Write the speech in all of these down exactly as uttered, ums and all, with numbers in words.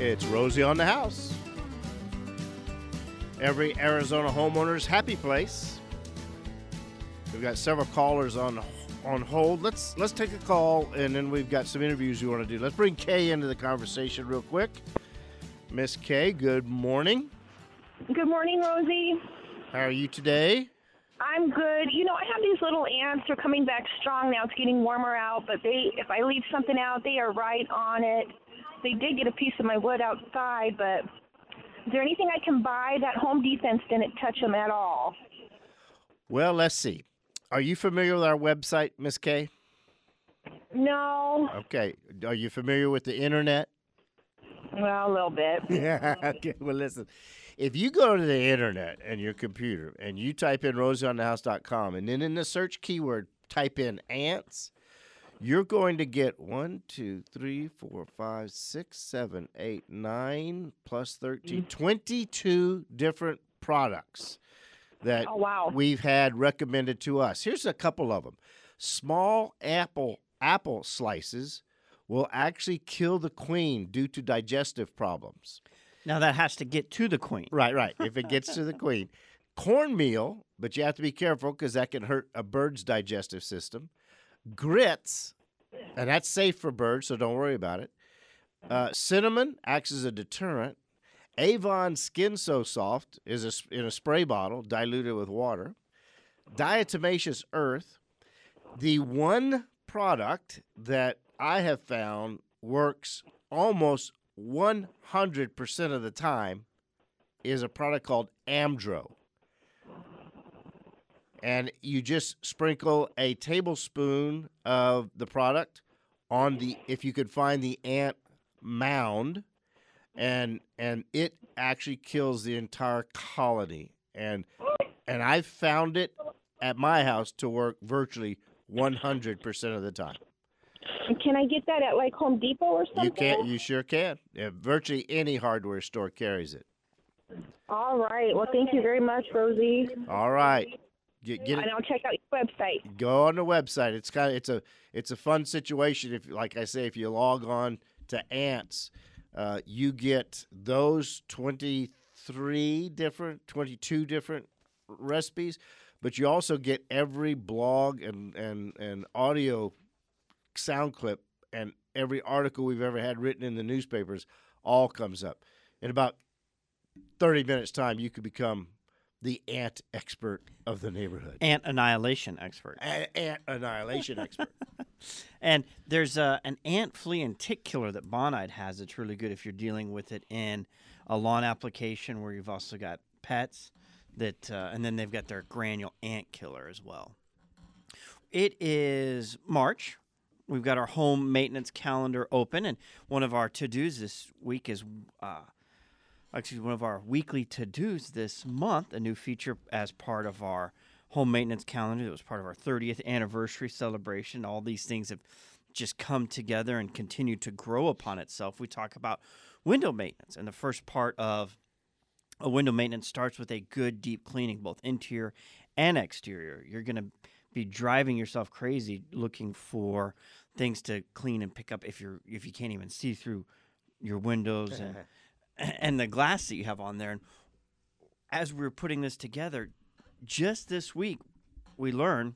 It's Rosie on the House. Every Arizona homeowner's happy place. We've got several callers on on hold. Let's let's take a call, and then we've got some interviews we want to do. Let's bring Kay into the conversation real quick. Miss Kay, good morning. Good morning, Rosie. How are you today? I'm good. You know, I have these little ants. They're coming back strong now. It's getting warmer out, but they, if I leave something out, they are right on it. They did get a piece of my wood outside, but is there anything I can buy? That Home Defense didn't touch them at all. Well, let's see. Are you familiar with our website, Miss Kay? No. Okay. Are you familiar with the internet? Well, a little bit. Yeah. Okay. Well, listen. If you go to the internet and your computer and you type in rosie on the house dot com and then in the search keyword type in ants, you're going to get one, two, three, four, five, six, seven, eight, nine, plus thirteen, twenty-two different products that Oh, wow. we've had recommended to us. Here's a couple of them. Small apple apple slices will actually kill the queen due to digestive problems. Now that has to get to the queen. Right, right. If it gets to the queen. Cornmeal, but you have to be careful because that can hurt a bird's digestive system. Grits, and that's safe for birds, so don't worry about it. Uh, cinnamon acts as a deterrent. Avon Skin So Soft is a, in a spray bottle, diluted with water. Diatomaceous Earth. The one product that I have found works almost one hundred percent of the time is a product called Amdro. And you just sprinkle a tablespoon of the product on the, if you could find the ant mound, and and it actually kills the entire colony. And and I've found it at my house to work virtually one hundred percent of the time. Can I get that at, like, Home Depot or something? You can, you sure can. Yeah, virtually any hardware store carries it. All right. Well, thank you very much, Rosie. All right. Get, get it. And I'll check out your website. Go on the website. It's kind of it's a it's a fun situation. If, like I say, if you log on to Ants, uh, you get those twenty-three different, twenty-two different recipes, but you also get every blog and and and audio sound clip and every article we've ever had written in the newspapers all comes up. In about thirty minutes time, you could become the ant expert of the neighborhood. Ant annihilation expert. A- ant annihilation expert. And there's uh, an ant, flea, and tick killer that Bonide has that's really good if you're dealing with it in a lawn application where you've also got pets. that, uh, and then they've got their granule ant killer as well. It is March. We've got our home maintenance calendar open, and one of our to-dos this week is, uh, actually, one of our weekly to-dos this month, a new feature as part of our home maintenance calendar. It was part of our thirtieth anniversary celebration. All these things have just come together and continue to grow upon itself. We talk about window maintenance, and the first part of a window maintenance starts with a good deep cleaning, both interior and exterior. You're going to be driving yourself crazy looking for things to clean and pick up if you're if you can't even see through your windows and and the glass that you have on there. And as we were putting this together, just this week, we learned,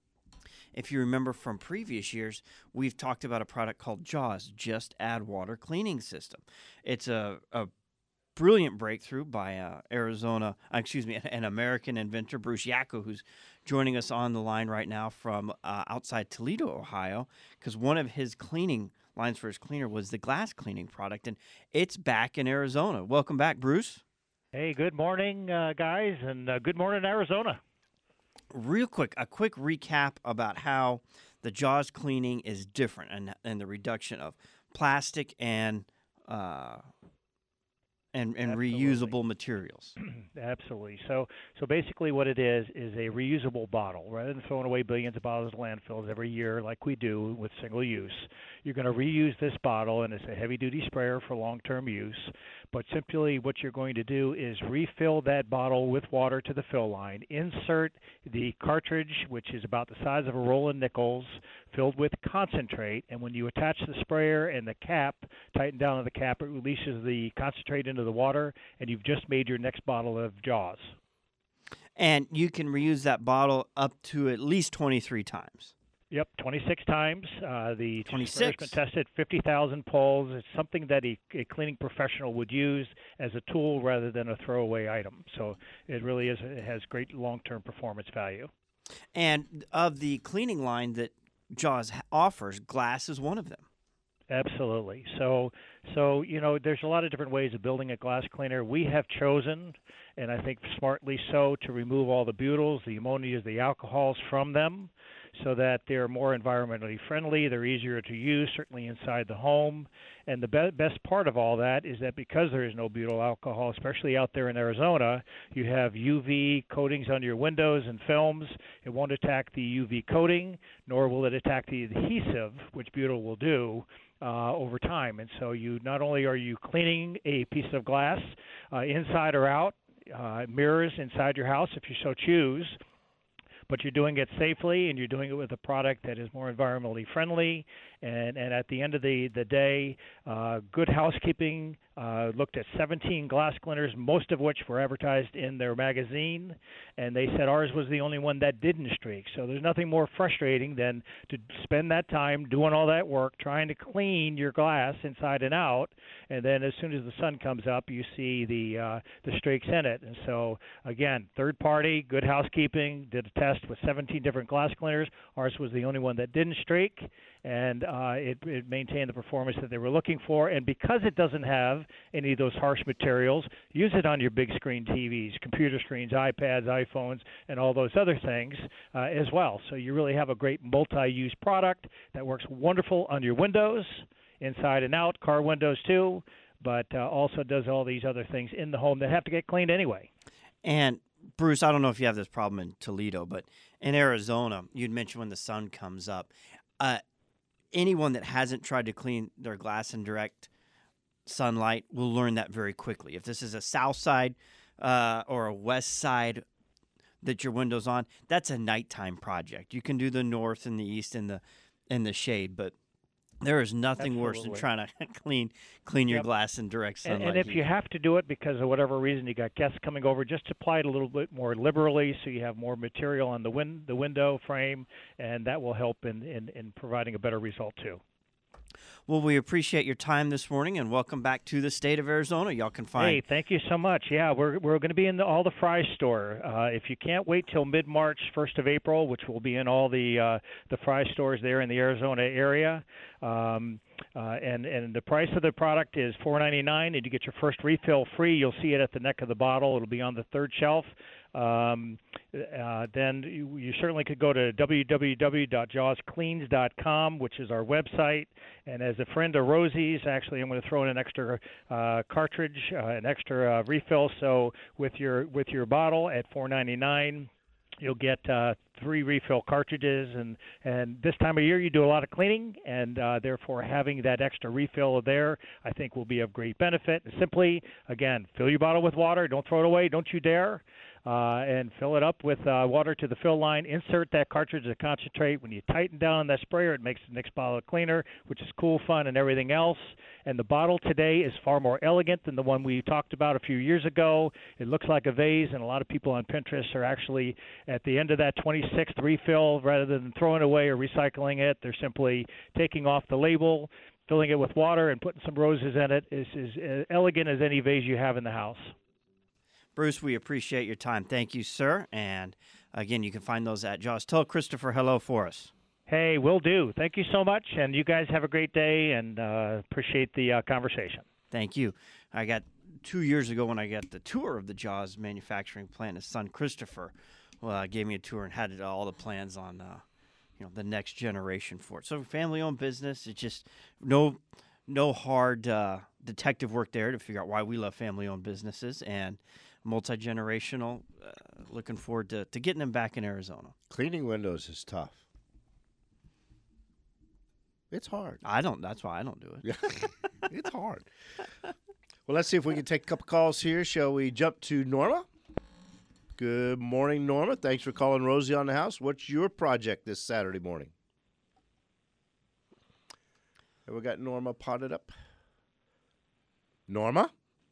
if you remember from previous years, we've talked about a product called JAWS, Just Add Water Cleaning System. It's a, a brilliant breakthrough by uh, Arizona, uh, excuse me, an American inventor, Bruce Yacko, who's joining us on the line right now from uh, outside Toledo, Ohio, because one of his cleaning lines for his cleaner was the glass cleaning product, and it's back in Arizona. Welcome back, Bruce. Hey, good morning, uh, guys, and uh, good morning, Arizona. Real quick, a quick recap about how the JAWS cleaning is different and, and the reduction of plastic and uh, and, and Absolutely. reusable materials. Absolutely. So, so basically, what it is is a reusable bottle. Rather than throwing away billions of bottles of landfills every year, like we do with single use, you're going to reuse this bottle, and it's a heavy-duty sprayer for long-term use. But simply, what you're going to do is refill that bottle with water to the fill line. Insert the cartridge, which is about the size of a roll of nickels, filled with concentrate. And when you attach the sprayer and the cap, tighten down on the cap, it releases the concentrate into the water, and you've just made your next bottle of Jaws. And you can reuse that bottle up to at least twenty-three times. Yep, twenty-six times. Uh, the twenty-six. Sprayer's been tested, fifty thousand pulls. It's something that a, a cleaning professional would use as a tool rather than a throwaway item. So it really is. It has great long-term performance value. And of the cleaning line that Jaws offers, glass is one of them. Absolutely. So, so you know, there's a lot of different ways of building a glass cleaner. We have chosen, and I think smartly so, to remove all the butyls, the ammonias, the alcohols from them, so that they're more environmentally friendly. They're easier to use, certainly inside the home. And the be- best part of all that is that because there is no butyl alcohol, especially out there in Arizona, you have U V coatings on your windows and films. It won't attack the U V coating, nor will it attack the adhesive, which butyl will do. Uh, over time. And so you not only are you cleaning a piece of glass uh, inside or out, uh, mirrors inside your house if you so choose, but you're doing it safely and you're doing it with a product that is more environmentally friendly. And, and at the end of the, the day, uh, Good Housekeeping uh, looked at seventeen glass cleaners, most of which were advertised in their magazine, and they said ours was the only one that didn't streak. So there's nothing more frustrating than to spend that time doing all that work, trying to clean your glass inside and out, and then as soon as the sun comes up, you see the uh, the streaks in it. And so, again, third party, Good Housekeeping, did a test with seventeen different glass cleaners. Ours was the only one that didn't streak, and uh, it, it maintained the performance that they were looking for. And because it doesn't have any of those harsh materials, use it on your big screen T Vs, computer screens, iPads, iPhones, and all those other things uh, as well. So you really have a great multi-use product that works wonderful on your windows, inside and out, car windows too, but uh, also does all these other things in the home that have to get cleaned anyway. And Bruce, I don't know if you have this problem in Toledo, but in Arizona, you'd mentioned when the sun comes up, uh, anyone that hasn't tried to clean their glass in direct sunlight will learn that very quickly. If this is a south side uh, or a west side that your window's on, that's a nighttime project. You can do the north and the east in the in the shade, but there is nothing Absolutely. worse than trying to clean clean your Yep. glass in direct sunlight. And, and if you have to do it because of whatever reason, you got guests coming over, just apply it a little bit more liberally so you have more material on the win- the window frame, and that will help in, in, in providing a better result too. Well, we appreciate your time this morning, and welcome back to the state of Arizona. Y'all can find. Hey, thank you so much. Yeah, we're we're going to be in the, all the Fry store. Uh, if you can't wait till mid-March, first of April, which will be in all the uh, the Fry stores there in the Arizona area. Um, uh, and and the price of the product is four ninety-nine, and you get your first refill free. You'll see it at the neck of the bottle. It'll be on the third shelf. Um, uh, then you, you certainly could go to w w w dot jaws cleans dot com, which is our website. And as a friend of Rosie's, actually, I'm going to throw in an extra uh, cartridge, uh, an extra uh, refill. So with your with your bottle at four ninety-nine, you'll get uh, three refill cartridges, and, and this time of year you do a lot of cleaning, and uh, therefore having that extra refill there, I think, will be of great benefit. Simply, again, fill your bottle with water. Don't throw it away. Don't you dare. Uh, and fill it up with uh, water to the fill line. Insert that cartridge to concentrate. When you tighten down that sprayer, it makes the next bottle cleaner, which is cool, fun, and everything else. And the bottle today is far more elegant than the one we talked about a few years ago. It looks like a vase, and a lot of people on Pinterest are actually at the end of that twenty-sixth refill, rather than throwing it away or recycling it, they're simply taking off the label, filling it with water, and putting some roses in it. It's as elegant as any vase you have in the house. Bruce, we appreciate your time. Thank you, sir. And again, you can find those at Jaws. Tell Christopher hello for us. Hey, will do. Thank you so much, and you guys have a great day, and uh, appreciate the uh, conversation. Thank you. I got two years ago when I got the tour of the Jaws manufacturing plant. His son Christopher uh, gave me a tour and had all the plans on, uh, you know, the next generation for it. So family-owned business. It's just no, no hard uh, detective work there to figure out why we love family-owned businesses and multi-generational. Uh, looking forward to, to getting them back in Arizona. Cleaning windows is tough. It's hard. I don't. That's why I don't do it. It's hard. Well, let's see if we can take a couple calls here. Shall we jump to Norma? Good morning, Norma. Thanks for calling Rosie on the House. What's your project this Saturday morning? Have we got Norma potted up? Norma?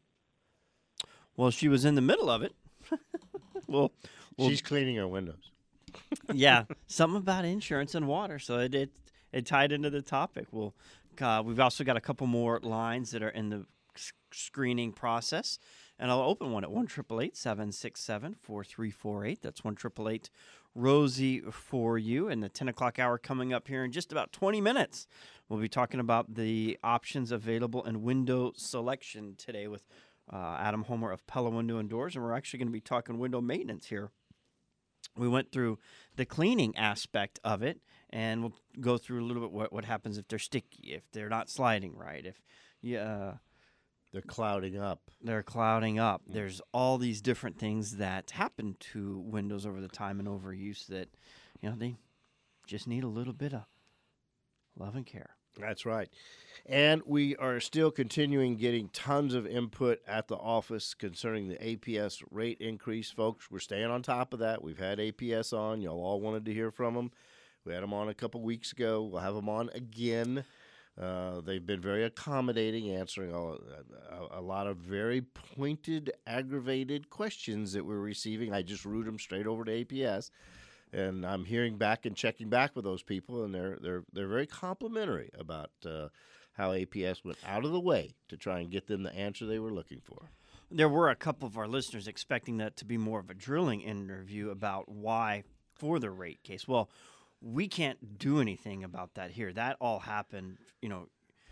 Well, she was in the middle of it. well, well, She's cleaning her windows. yeah, something about insurance and water. So it it, it tied into the topic. Well, uh, we've also got a couple more lines that are in the s- screening process, and I'll open one at one triple eight seven six seven four three four eight. That's one triple eight Rosie for you. And the ten o'clock hour coming up here in just about twenty minutes. We'll be talking about the options available in window selection today with uh, Adam Homer of Pella Window and Doors, and we're actually going to be talking window maintenance here. We went through the cleaning aspect of it, and we'll go through a little bit what, what happens if they're sticky, if they're not sliding right, if yeah, They're clouding up. they're clouding up. There's all these different things that happen to windows over the time and overuse that, you know, they just need a little bit of love and care. That's right. And we are still continuing getting tons of input at the office concerning the A P S rate increase, folks. We're staying on top of that. We've had A P S on. Y'all all wanted to hear from them. We had them on a couple weeks ago. We'll have them on again. Uh, they've been very accommodating, answering all, a, a lot of very pointed, aggravated questions that we're receiving. I just route them straight over to A P S. And I'm hearing back and checking back with those people, and they're they're they're very complimentary about uh, how A P S went out of the way to try and get them the answer they were looking for. There were a couple of our listeners expecting that to be more of a drilling interview about why for the rate case. Well, we can't do anything about that here. That all happened, you know,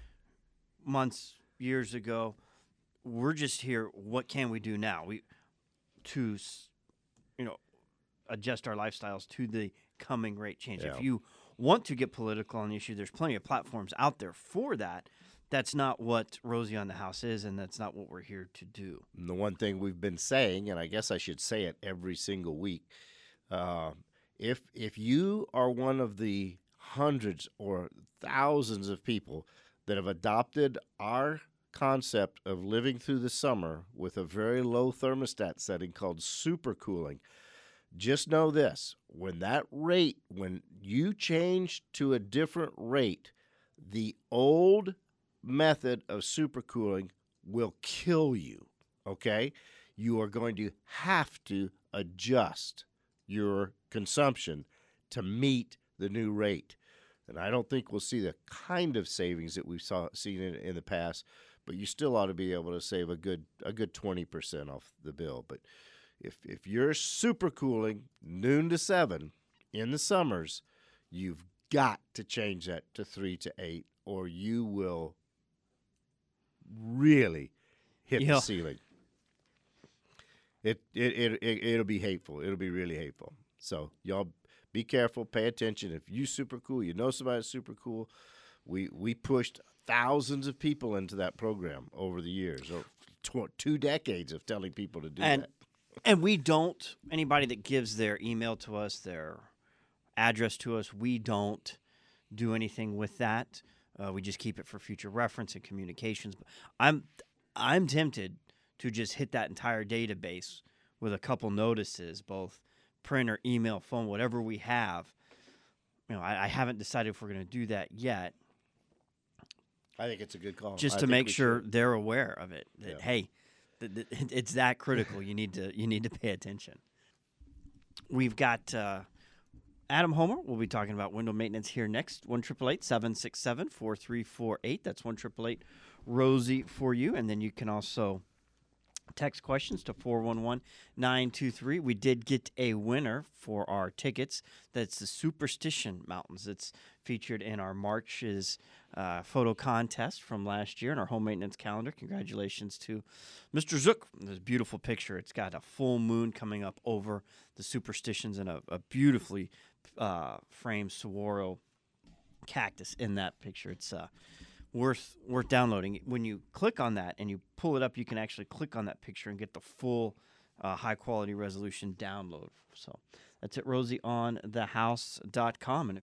months, years ago. We're just here. What can we do now? We to, you know, adjust our lifestyles to the coming rate change. Yeah. If you want to get political on the issue, there's plenty of platforms out there for that. That's not what Rosie on the House is, and that's not what we're here to do. And the one thing we've been saying, and I guess I should say it every single week, uh, if if you are one of the hundreds or thousands of people that have adopted our concept of living through the summer with a very low thermostat setting called supercooling, just know this: when that rate, when you change to a different rate, the old method of supercooling will kill you, okay? You are going to have to adjust your consumption to meet the new rate. And I don't think we'll see the kind of savings that we've saw, seen in, in the past, but you still ought to be able to save a good a good twenty percent off the bill. But If if you're supercooling noon to seven in the summers, you've got to change that to three to eight, or you will really hit Yeah. the ceiling. It it it it it'll be hateful. It'll be really hateful. So y'all be careful. Pay attention. If you super cool, you know somebody that's super cool. We we pushed thousands of people into that program over the years, or tw- two decades of telling people to do And that. And we don't, anybody that gives their email to us, their address to us, we don't do anything with that. Uh, we just keep it for future reference and communications. But I'm I'm tempted to just hit that entire database with a couple notices, both print or email, phone, whatever we have. You know, I, I haven't decided if we're going to do that yet, I think it's a good call. just I to think make we sure should. they're aware of it. That Yeah. hey, th- th- it's that critical. You need to you need to pay attention. We've got uh, Adam Homer. We'll be talking about window maintenance here next. One triple eight seven six seven four three four eight. That's one triple eight Rosie for you, and then you can also text questions to four one one nine two three. We did get a winner for our tickets. That's the Superstition Mountains. It's featured in our March's uh, photo contest from last year in our home maintenance calendar. Congratulations to Mister Zook. This beautiful picture. It's got a full moon coming up over the Superstitions and a, a beautifully uh, framed saguaro cactus in that picture. It's uh, worth worth downloading. When you click on that and you pull it up, you can actually click on that picture and get the full uh, high quality resolution download. So that's at rosie on the house dot com. And